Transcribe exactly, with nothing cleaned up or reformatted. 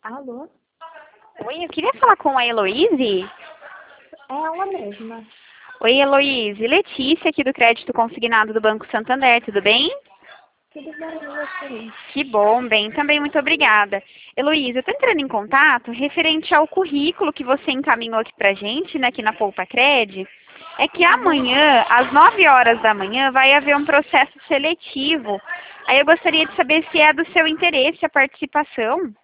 Alô? Oi, eu queria falar com a Heloíse. É ela mesma. Oi, Heloíse. Letícia, aqui do Crédito Consignado do Banco Santander, tudo bem? Tudo bem, e você? Que bom, bem, também muito obrigada. Heloíse, eu estou entrando em contato referente ao currículo que você encaminhou aqui pra gente, né, aqui na Poupa Cred. É que Uhum. amanhã, às nove horas da manhã, vai haver um processo seletivo. Aí eu gostaria de saber se é do seu interesse a participação.